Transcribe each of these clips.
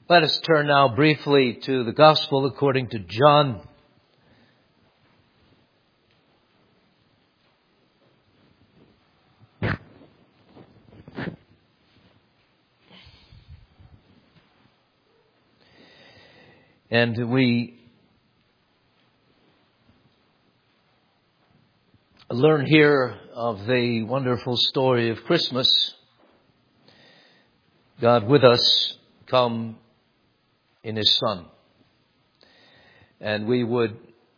Let us turn now briefly to the Gospel according to John. And we learn here of the wonderful story of Christmas. God with us come in His Son. And we would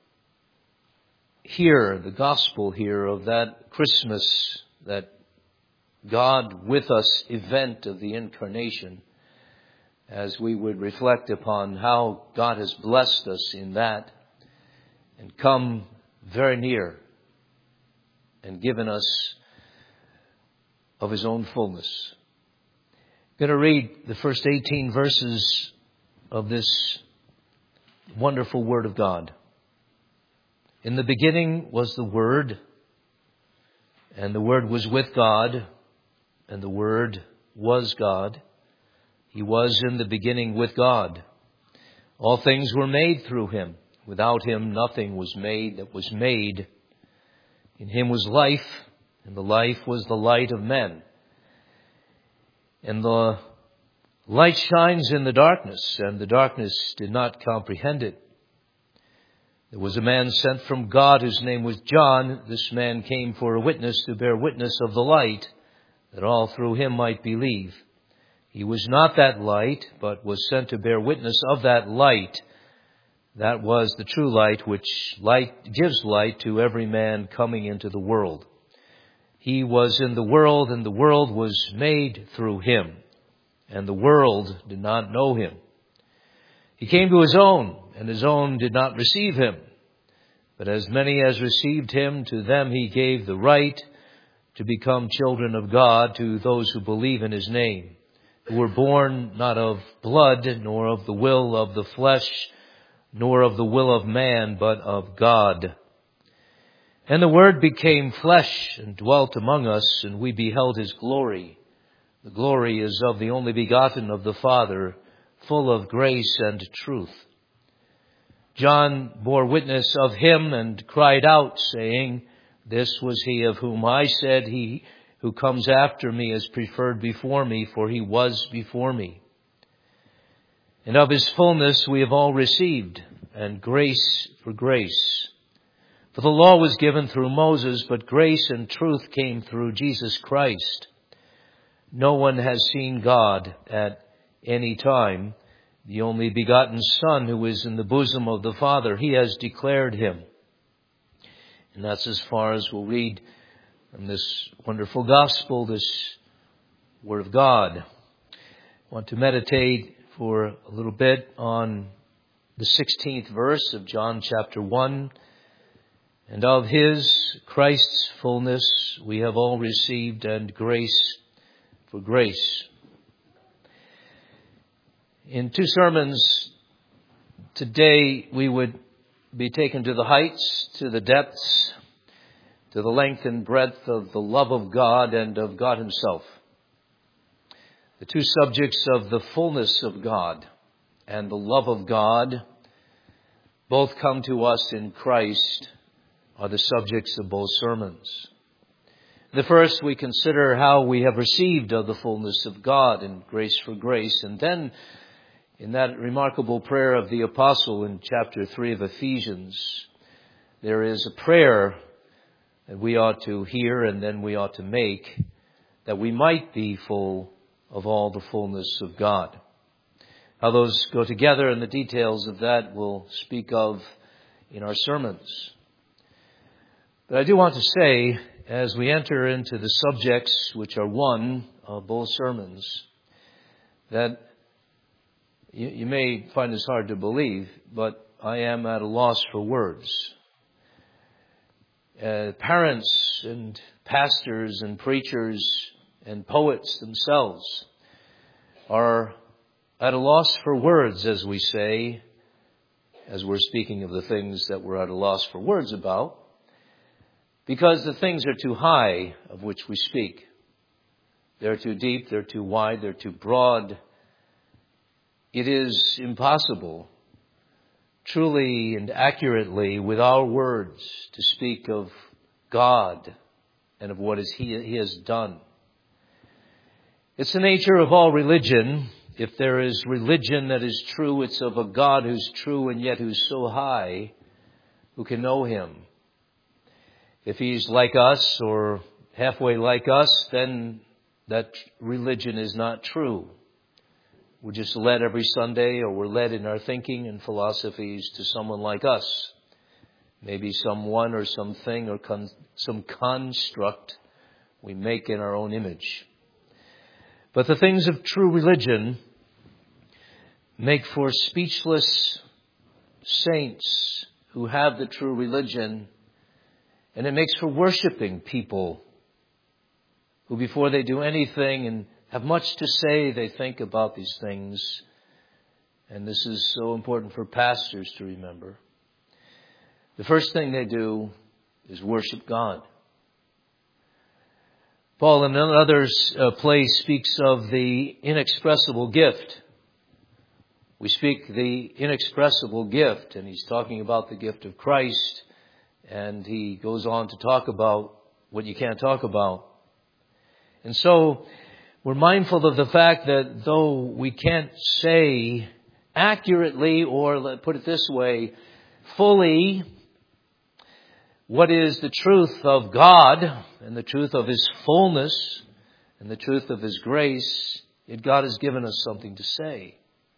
hear the gospel here of that Christmas, that God with us event of the incarnation, as we would reflect upon how God has blessed us in that and come very near and given us of His own fullness. I'm going to read the first 18 verses of this wonderful Word of God. In the beginning was the Word, and the Word was with God, and the Word was God. He was in the beginning with God. All things were made through Him. Without Him nothing was made that was made. In Him was life, and the life was the light of men. And the light shines in the darkness, and the darkness did not comprehend it. There was a man sent from God whose name was John. This man came for a witness to bear witness of the light, that all through him might believe. He was not that light, but was sent to bear witness of that light. That was the true light, which gives light to every man coming into the world. He was in the world, and the world was made through Him, and the world did not know Him. He came to His own, and His own did not receive Him. But as many as received Him, to them He gave the right to become children of God, to those who believe in His name, who were born not of blood, nor of the will of the flesh, nor of the will of man, but of God. And the Word became flesh and dwelt among us, and we beheld His glory. The glory is of the only begotten of the Father, full of grace and truth. John bore witness of Him and cried out, saying, This was He of whom I said, He who comes after me is preferred before me, for He was before me. And of His fullness we have all received, and grace for grace. For the law was given through Moses, but grace and truth came through Jesus Christ. No one has seen God at any time. The only begotten Son, who is in the bosom of the Father, He has declared Him. And that's as far as we'll read from this wonderful gospel, this Word of God. I want to meditate for a little bit on the 16th verse of John chapter 1. And of His, Christ's fullness, we have all received, and grace for grace. In two sermons today, we would be taken to the heights, to the depths, to the length and breadth of the love of God and of God Himself. The two subjects of the fullness of God and the love of God, both come to us in Christ, are the subjects of both sermons. The first, we consider how we have received of the fullness of God and grace for grace. And then, in that remarkable prayer of the Apostle in chapter 3 of Ephesians, there is a prayer that we ought to hear and then we ought to make, that we might be full of all the fullness of God. How those go together and the details of that we'll speak of in our sermons. But I do want to say, as we enter into the subjects which are one of both sermons, that you may find this hard to believe, but I am at a loss for words. Parents and pastors and preachers and poets themselves are at a loss for words, as we say, as we're speaking of the things that we're at a loss for words about, because the things are too high of which we speak. They're too deep, they're too wide, they're too broad. it is impossible, truly and accurately, with our words, to speak of God and of what He has done. It's the nature of all religion. If there is religion that is true, it's of a God who's true and yet who's so high, who can know Him. If He's like us or halfway like us, then that religion is not true. We're just led every Sunday, or we're led in our thinking and philosophies to someone like us. Maybe someone or something or some construct we make in our own image. But the things of true religion make for speechless saints who have the true religion, and it makes for worshiping people who, before they do anything and have much to say, they think about these things. And this is so important for pastors to remember. The first thing they do is worship God. Paul in another place speaks of the inexpressible gift. We speak the inexpressible gift, and he's talking about the gift of Christ, and he goes on to talk about what you can't talk about. And so we're mindful of the fact that though we can't say accurately, or let's put it this way, fully, what is the truth of God and the truth of His fullness and the truth of His grace, yet God has given us something to say.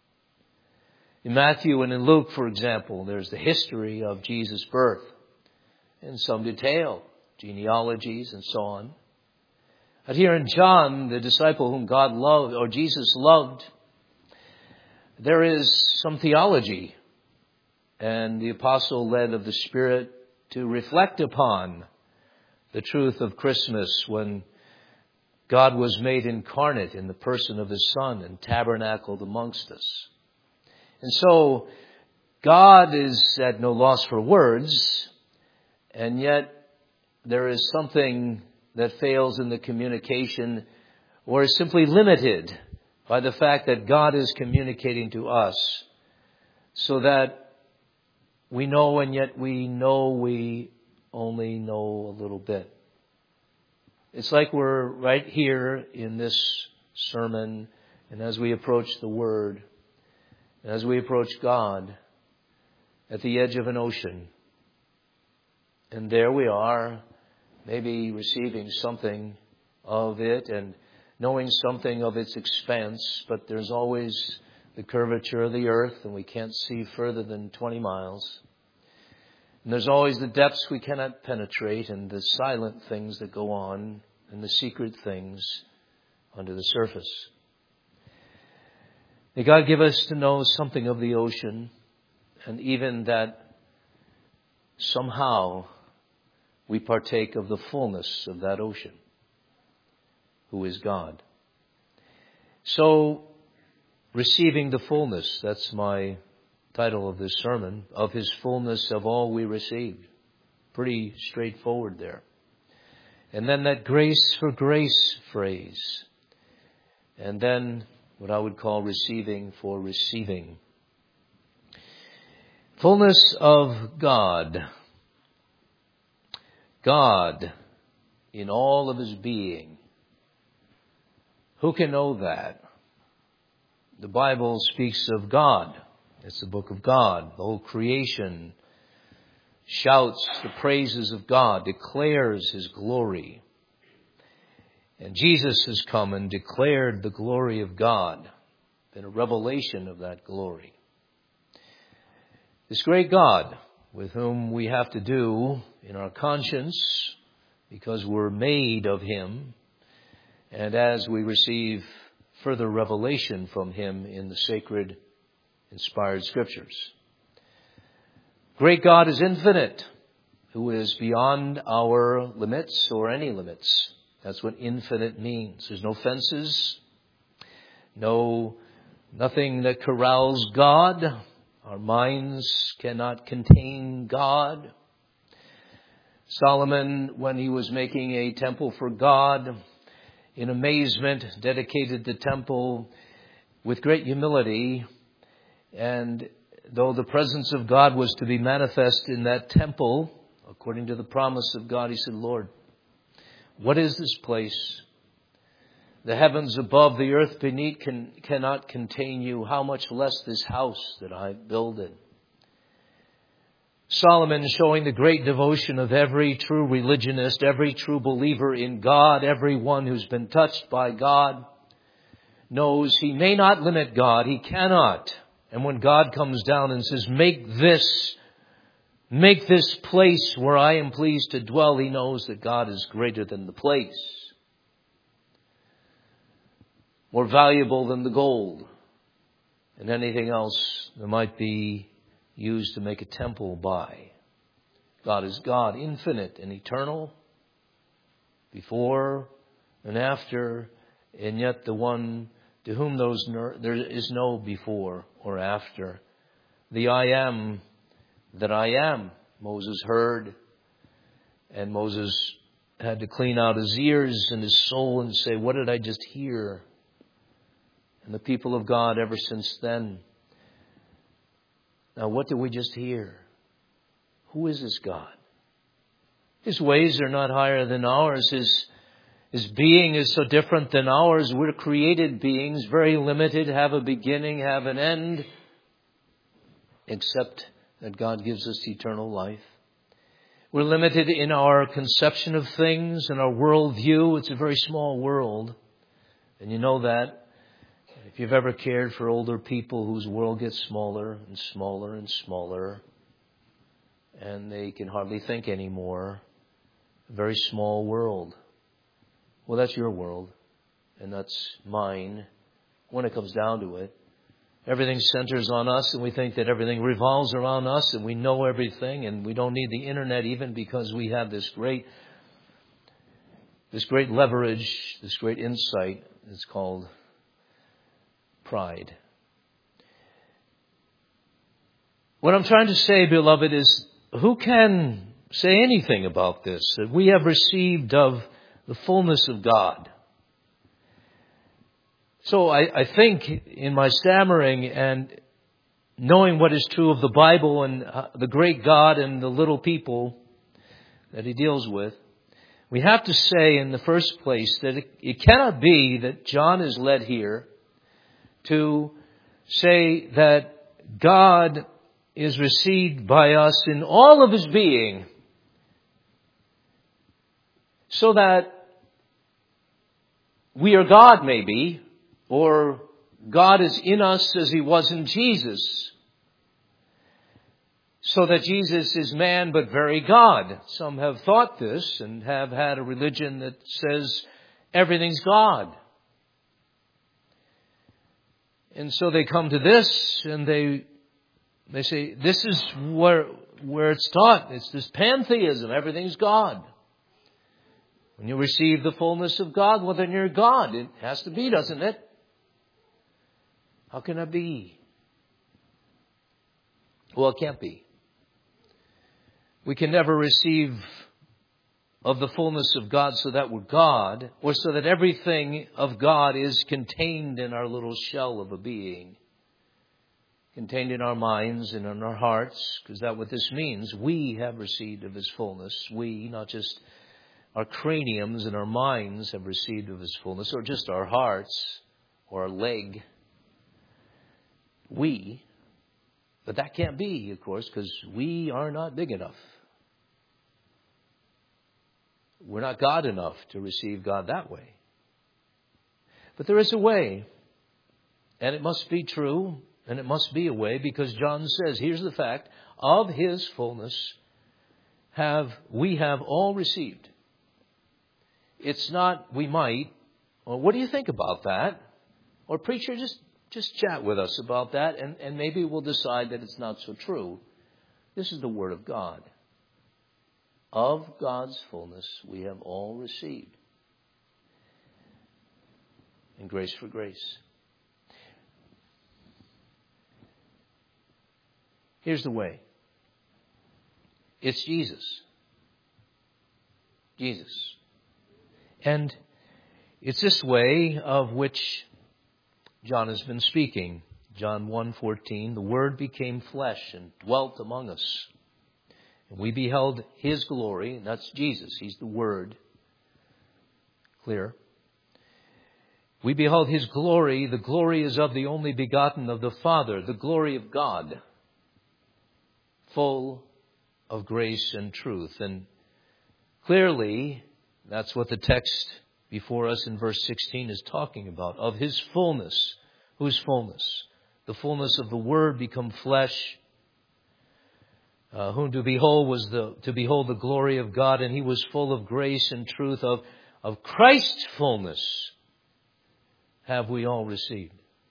In Matthew and in Luke, for example, there's the history of Jesus' birth in some detail, genealogies and so on. But here in John, the disciple whom God loved, or Jesus loved, there is some theology. And the apostle led of the Spirit to reflect upon the truth of Christmas when God was made incarnate in the person of His Son and tabernacled amongst us. And so God is at no loss for words, and yet there is something that fails in the communication, or is simply limited by the fact that God is communicating to us, so that we know and yet we know we only know a little bit. It's like we're right here in this sermon, and as we approach the Word, and as we approach God, at the edge of an ocean. And there we are, maybe receiving something of it and knowing something of its expanse, but there's always the curvature of the earth, and we can't see further than 20 miles. And there's always the depths we cannot penetrate, and the silent things that go on, and the secret things under the surface. May God give us to know something of the ocean, and even that somehow we partake of the fullness of that ocean, who is God. So, receiving the fullness, that's my title of this sermon, of His fullness of all we received. Pretty straightforward there. And then that grace for grace phrase. And then what I would call receiving for receiving. Fullness of God. God in all of His being. Who can know that? The Bible speaks of God. It's the book of God. The whole creation shouts the praises of God, declares His glory. And Jesus has come and declared the glory of God, been a revelation of that glory. This great God with whom we have to do in our conscience because we're made of Him, and as we receive further revelation from Him in the sacred, inspired Scriptures. Great God is infinite, who is beyond our limits or any limits. That's what infinite means. There's no fences, nothing that corrals God. Our minds cannot contain God. Solomon, when he was making a temple for God, in amazement, dedicated the temple with great humility, And though the presence of God was to be manifest in that temple, according to the promise of God, he said, Lord, what is this place? The heavens above, the earth beneath cannot contain you. How much less this house that I build in? Solomon, showing the great devotion of every true religionist, every true believer in God, everyone who's been touched by God, knows he may not limit God. He cannot. And when God comes down and says, make this place where I am pleased to dwell, he knows that God is greater than the place, more valuable than the gold and anything else that might be used to make a temple by. God is God, infinite and eternal, before and after, and yet the one to whom there is no before or after. The I am that I am, Moses heard, and Moses had to clean out his ears and his soul and say, what did I just hear? And the people of God ever since then. Now, what did we just hear? Who is this God? His ways are not higher than ours. His being is so different than ours. We're created beings, very limited, have a beginning, have an end, except that God gives us eternal life. We're limited in our conception of things and our worldview. It's a very small world, and you know that. If you've ever cared for older people whose world gets smaller and smaller and smaller, and they can hardly think anymore, a very small world. Well, that's your world, and that's mine when it comes down to it. Everything centers on us, and we think that everything revolves around us, and we know everything, and we don't need the internet even because we have this great leverage, this great insight. It's called pride. What I'm trying to say, beloved, is who can say anything about this? That we have received of the fullness of God. So I think in my stammering and knowing what is true of the Bible and the great God and the little people that he deals with, we have to say in the first place that it cannot be that John is led here to say that God is received by us in all of his being, so that we are God maybe, or God is in us as he was in Jesus, so that Jesus is man but very God. Some have thought this and have had a religion that says everything's God. And so they come to this and they say, this is where it's taught. It's this pantheism. Everything's God. When you receive the fullness of God, well, then you're God. It has to be, doesn't it? How can it be? Well, it can't be. We can never receive of the fullness of God so that we're God, or so that everything of God is contained in our little shell of a being, contained in our minds and in our hearts, because that's what this means. We have received of his fullness. We, not just our craniums and our minds, have received of his fullness, or just our hearts or our leg. We. But that can't be, of course, because we are not big enough. We're not God enough to receive God that way. But there is a way, and it must be true, and it must be a way, because John says, here's the fact, of his fullness we have all received. It's not we might, or what do you think about that? Or preacher, just chat with us about that, and maybe we'll decide that it's not so true. This is the Word of God. Of God's fullness we have all received. And grace for grace. Here's the way. It's Jesus. Jesus. And it's this way of which John has been speaking. John 1:14, the Word became flesh and dwelt among us. And we beheld His glory, and that's Jesus. He's the Word. Clear. We beheld His glory. The glory is of the only begotten of the Father, the glory of God, full of grace and truth. And clearly, that's what the text before us in verse 16 is talking about, of His fullness. Whose fullness? The fullness of the Word become flesh, whom to behold was to behold the glory of God, and He was full of grace and truth. Of Christ's fullness have we all received.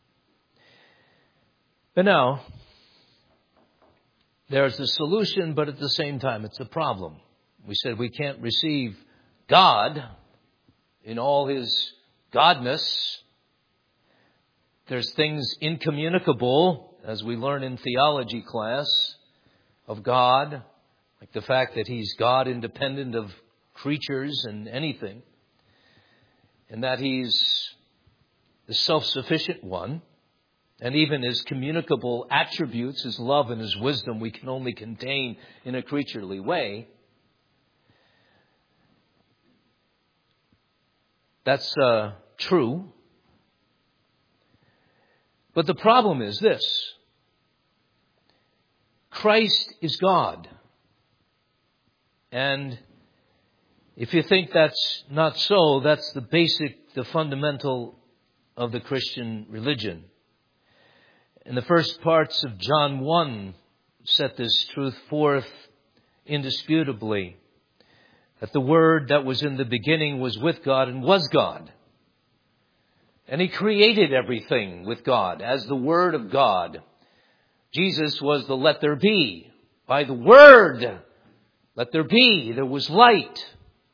But now, there's the solution, but at the same time, it's a problem. We said we can't receive God in all His godness. There's things incommunicable, as we learn in theology class, of God, like the fact that He's God independent of creatures and anything, and that He's the self-sufficient one, and even His communicable attributes, His love and His wisdom, we can only contain in a creaturely way. That's true. But the problem is this: Christ is God. And if you think that's not so, that's the fundamental of the Christian religion. And the first parts of John 1 set this truth forth indisputably, that the Word that was in the beginning was with God and was God. And He created everything with God as the Word of God. Jesus was the let there be. By the Word, let there be. There was light.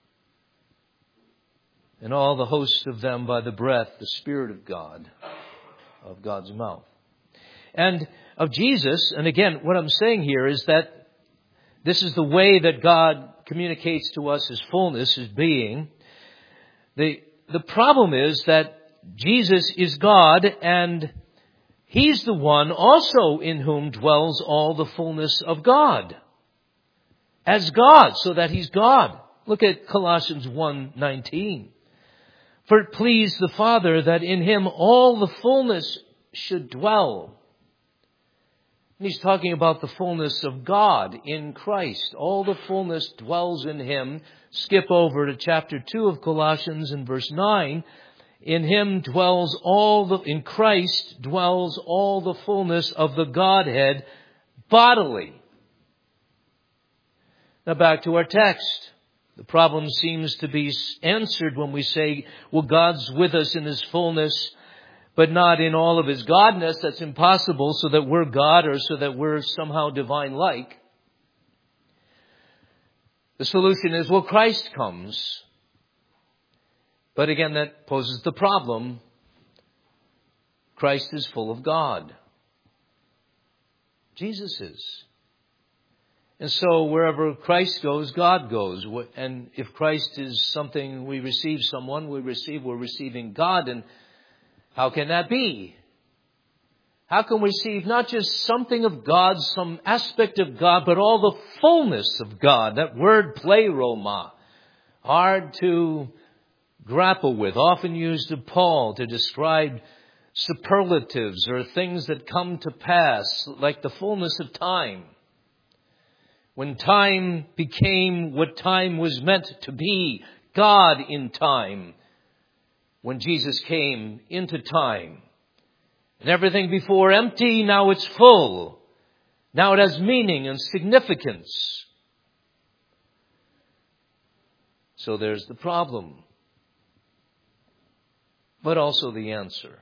And all the hosts of them by the breath, the Spirit of God, of God's mouth. And of Jesus, and again, what I'm saying here is that this is the way that God communicates to us His fullness, His being. The problem is that Jesus is God, and He's the one also in whom dwells all the fullness of God. As God, so that He's God. Look at Colossians 1:19. For it pleased the Father that in Him all the fullness should dwell. And He's talking about the fullness of God in Christ. All the fullness dwells in Him. Skip over to chapter 2 of Colossians and verse 9. In Christ dwells all the fullness of the Godhead bodily. Now back to our text. The problem seems to be answered when we say, well, God's with us in His fullness, but not in all of His godness. That's impossible, so that we're God or so that we're somehow divine-like. The solution is, well, Christ comes. But again, that poses the problem. Christ is full of God. Jesus is. And so wherever Christ goes, God goes. And if Christ is something we receive, someone we're receiving God. And how can that be? How can we receive not just something of God, some aspect of God, but all the fullness of God? That word pleroma, hard to grapple with, often used of Paul to describe superlatives or things that come to pass, like the fullness of time. When time became what time was meant to be, God in time. When Jesus came into time. And everything before empty, now it's full. Now it has meaning and significance. So there's the problem. But also the answer.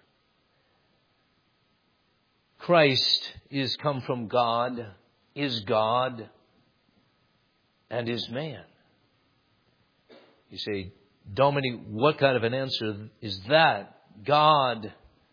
Christ is come from God, is God, and is man. You say, Dominic, what kind of an answer is that? God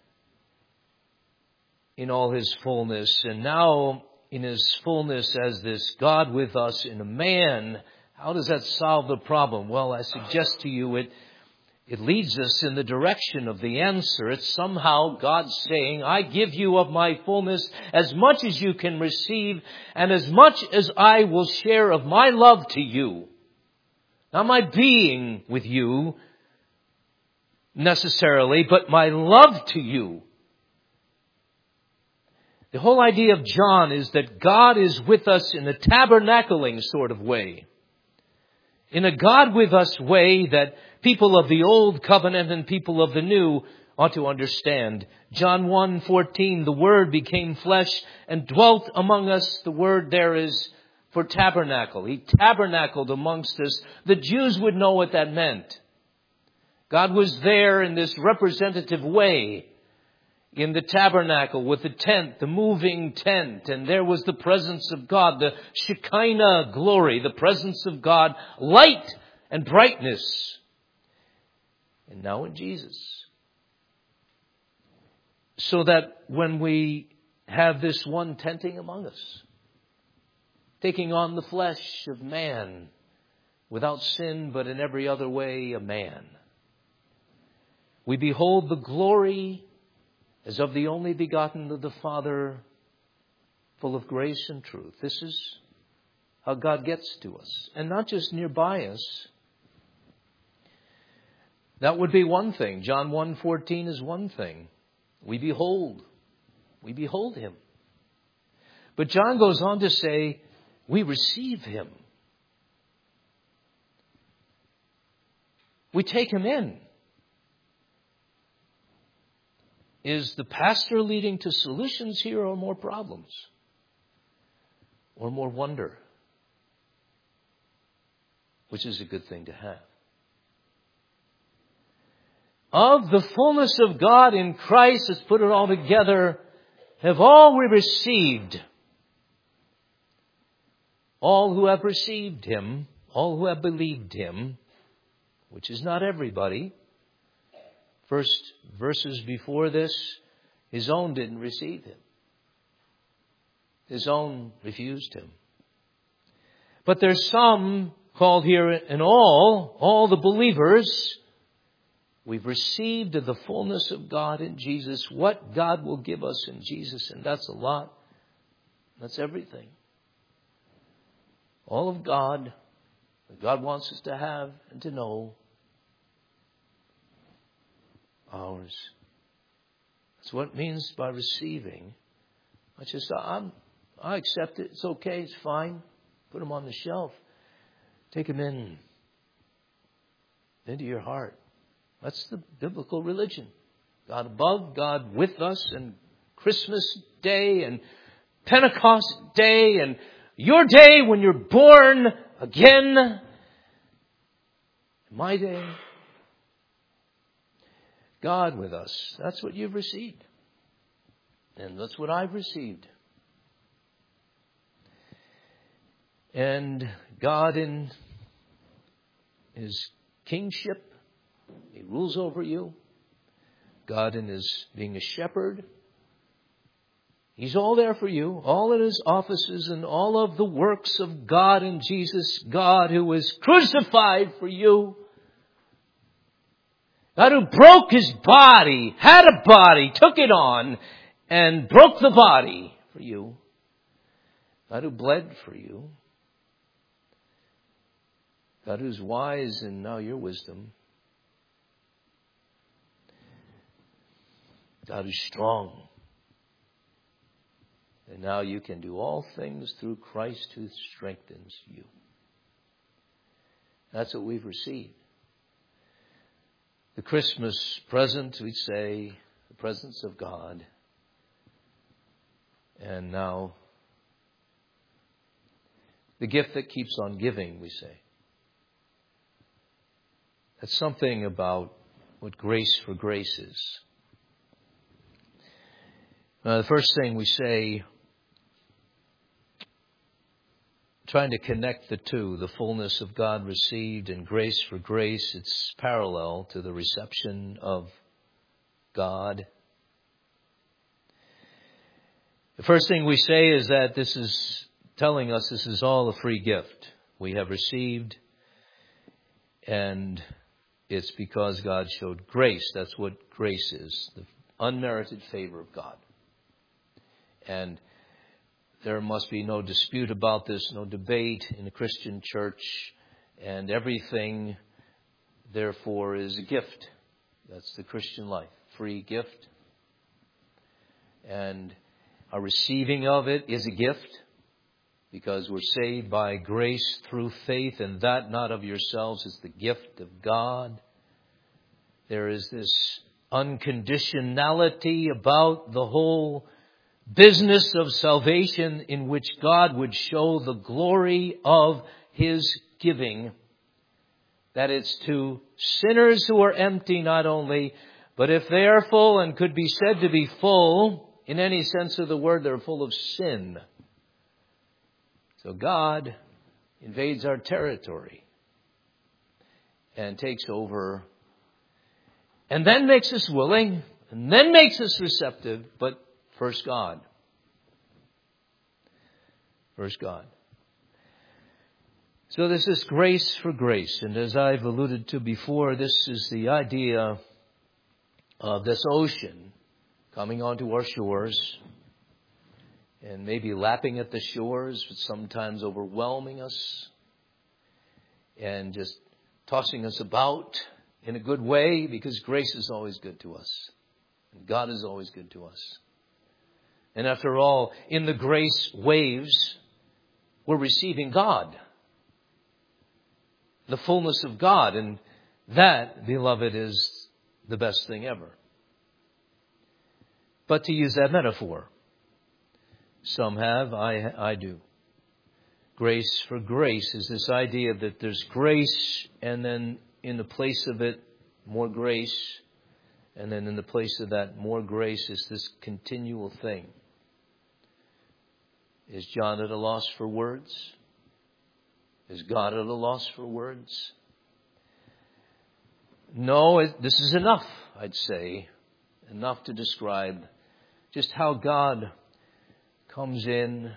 in all His fullness, and now in His fullness as this God with us in a man. How does that solve the problem? Well, I suggest to you it leads us in the direction of the answer. It's somehow God saying, I give you of my fullness as much as you can receive and as much as I will share of my love to you. Not my being with you necessarily, but my love to you. The whole idea of John is that God is with us in a tabernacling sort of way. In a God with us way that people of the old covenant and people of the new ought to understand. John 1:14, the Word became flesh and dwelt among us. The word there is for tabernacle. He tabernacled amongst us. The Jews would know what that meant. God was there in this representative way in the tabernacle with the tent, the moving tent. And there was the presence of God, the Shekinah glory, the presence of God, light and brightness. And now in Jesus. So that when we have this one tenting among us, taking on the flesh of man, without sin, but in every other way a man, we behold the glory as of the only begotten of the Father, full of grace and truth. This is how God gets to us. And not just nearby us. That would be one thing. John 1:14 is one thing. We behold Him. But John goes on to say, we receive Him. We take Him in. Is the pastor leading to solutions here or more problems? Or more wonder? Which is a good thing to have. Of the fullness of God in Christ, let's put it all together, have all we received. All who have received Him, all who have believed Him, which is not everybody. First verses before this, His own didn't receive Him. His own refused Him. But there's some called here in all the believers. We've received of the fullness of God in Jesus, what God will give us in Jesus. And that's a lot. That's everything. All of God that God wants us to have and to know. Ours. That's what it means by receiving. I just, I accept it. It's okay. It's fine. Put them on the shelf. Take them into your heart. That's the biblical religion. God above, God with us, and Christmas Day and Pentecost Day and your day when you're born again. My day. God with us. That's what you've received. And that's what I've received. And God in His kingship, He rules over you. God in His being a shepherd, He's all there for you. All in His offices and all of the works of God in Jesus. God who was crucified for you. God who broke His body, had a body, took it on, and broke the body for you. God who bled for you. God who's wise in now your wisdom. God who's strong. And now you can do all things through Christ who strengthens you. That's what we've received. The Christmas present, we'd say, the presence of God. And now, the gift that keeps on giving, we say. That's something about what grace for grace is. The first thing we say, trying to connect the two, the fullness of God received and grace for grace, it's parallel to the reception of God. The first thing we say is that this is telling us this is all a free gift we have received, and It's because God showed grace. That's what grace is, the unmerited favor of God. And there must be no dispute about this, no debate in the Christian church, and everything, therefore, is a gift. That's the Christian life, free gift. And our receiving of it is a gift, because we're saved by grace through faith, and that not of yourselves is the gift of God. There is this unconditionality about the whole business of salvation, in which God would show the glory of His giving. That it's to sinners who are empty not only, but if they are full and could be said to be full, in any sense of the word, they're full of sin. So God invades our territory and takes over, and then makes us willing, and then makes us receptive, but first God. First God. So this is grace for grace. And as I've alluded to before, this is the idea of this ocean coming onto our shores and maybe lapping at the shores, but sometimes overwhelming us and just tossing us about in a good way, because grace is always good to us. And God is always good to us. And after all, in the grace waves, we're receiving God. The fullness of God. And that, beloved, is the best thing ever. But to use that metaphor, some have, I do. Grace for grace is this idea that there's grace, and then in the place of it, more grace. And then in the place of that, more grace is this continual thing. Is John at a loss for words? Is God at a loss for words? No, this is enough, I'd say. Enough to describe just how God comes in,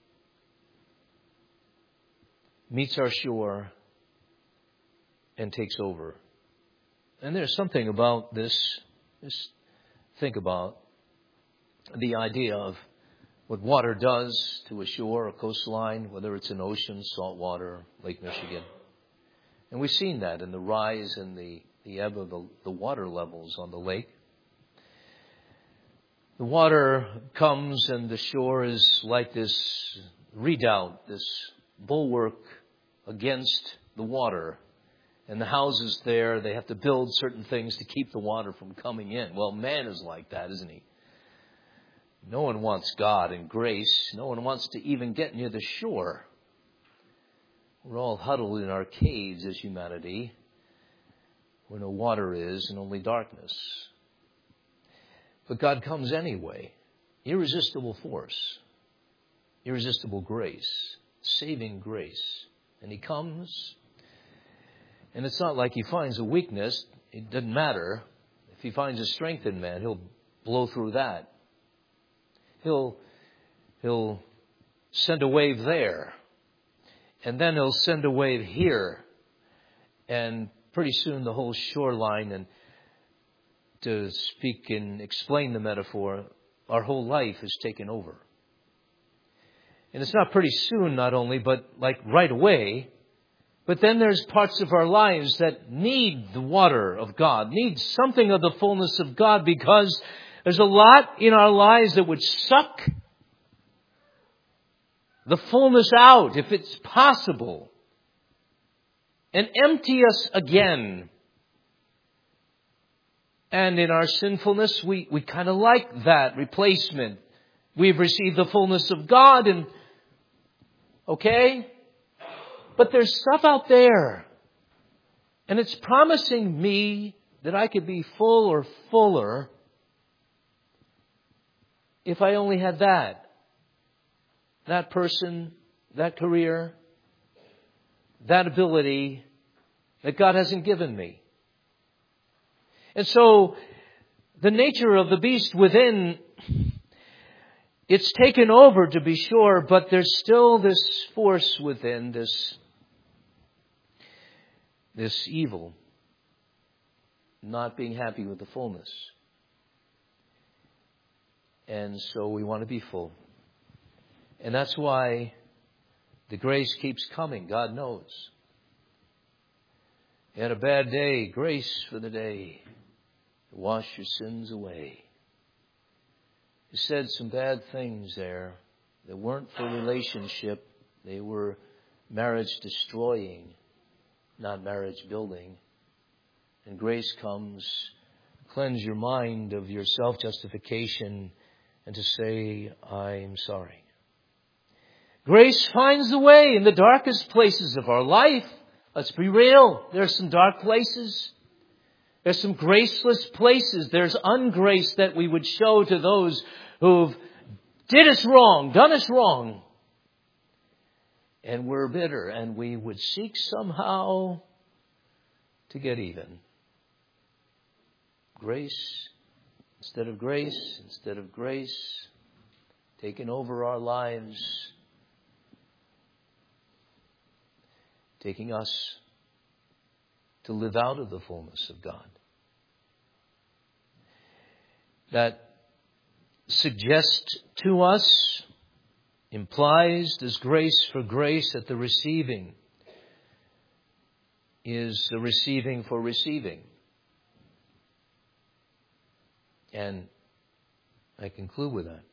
meets our shore, and takes over. And there's something about this. Just think about the idea of what water does to a shore, a coastline, whether it's an ocean, salt water, Lake Michigan. And we've seen that in the rise and the ebb of the water levels on the lake. The water comes and the shore is like this redoubt, this bulwark against the water. And the houses there, they have to build certain things to keep the water from coming in. Well, man is like that, isn't he? No one wants God and grace. No one wants to even get near the shore. We're all huddled in our caves as humanity, where no water is and only darkness. But God comes anyway. Irresistible force. Irresistible grace. Saving grace. And He comes. And it's not like He finds a weakness. It doesn't matter. If He finds a strength in man, He'll blow through that. He'll send a wave there. And then He'll send a wave here. And pretty soon the whole shoreline, and to speak and explain the metaphor, our whole life is taken over. And it's not pretty soon, not only, but like right away. But then there's parts of our lives that need the water of God, need something of the fullness of God, because there's a lot in our lives that would suck the fullness out, if it's possible, and empty us again. And in our sinfulness, we kind of like that replacement. We've received the fullness of God, and okay? But there's stuff out there. And it's promising me that I could be full or fuller if I only had that. That person, that career, that ability that God hasn't given me. And so the nature of the beast within, it's taken over, to be sure, but there's still this force within, this evil. not being happy with the fullness. And so we want to be full. And that's why the grace keeps coming. God knows. You had a bad day, grace for the day. Wash your sins away. You said some bad things there that weren't for relationship. They were marriage destroying, not marriage building. And grace comes to cleanse your mind of your self-justification and to say, I'm sorry. Grace finds the way in the darkest places of our life. Let's be real. There's some dark places. There's some graceless places. There's ungrace that we would show to those who've did us wrong, done us wrong. And we're bitter, and we would seek somehow to get even. Grace instead of grace, taking over our lives, taking us to live out of the fullness of God. That suggests to us, implies, there's grace for grace, that the receiving is the receiving for receiving. And I conclude with that.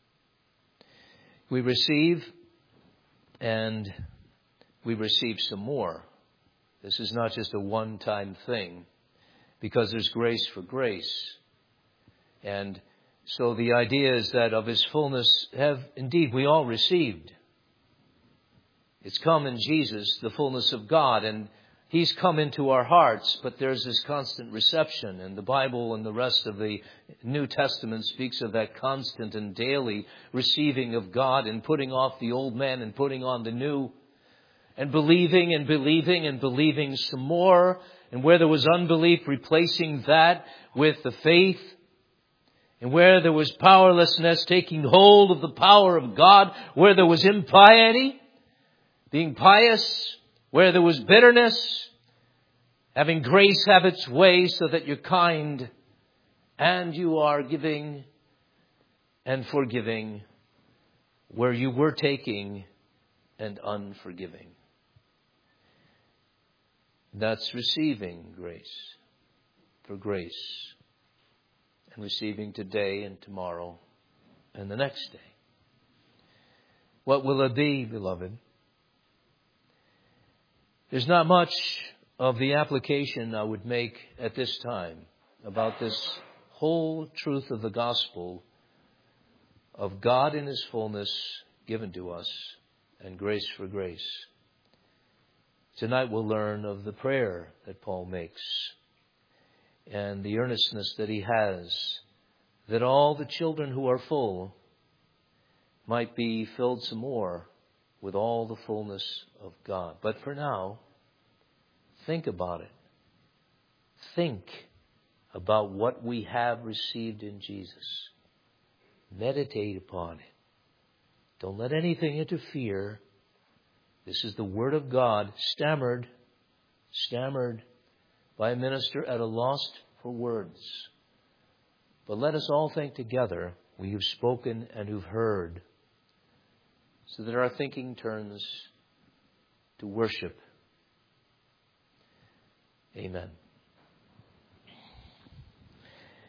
We receive, and we receive some more. This is not just a one-time thing, because there's grace for grace. And so the idea is that of His fullness have indeed we all received. It's come in Jesus, the fullness of God, and He's come into our hearts, but there's this constant reception. And the Bible and the rest of the New Testament speaks of that constant and daily receiving of God and putting off the old man and putting on the new. And believing and believing and believing some more. And where there was unbelief, replacing that with the faith. And where there was powerlessness, taking hold of the power of God. Where there was impiety, being pious. Where there was bitterness, having grace have its way so that you're kind and you are giving and forgiving. Where you were taking and unforgiving. That's receiving grace for grace. And receiving today and tomorrow and the next day. What will it be, beloved? There's not much of the application I would make at this time about this whole truth of the gospel of God in His fullness given to us and grace for grace. Tonight we'll learn of the prayer that Paul makes and the earnestness that he has that all the children who are full might be filled some more with all the fullness of God. But for now, think about it. Think about what we have received in Jesus. Meditate upon it. Don't let anything interfere. This is the Word of God, stammered by a minister at a loss for words. But let us all think together, we who've spoken and who've heard, so that our thinking turns to worship. Amen.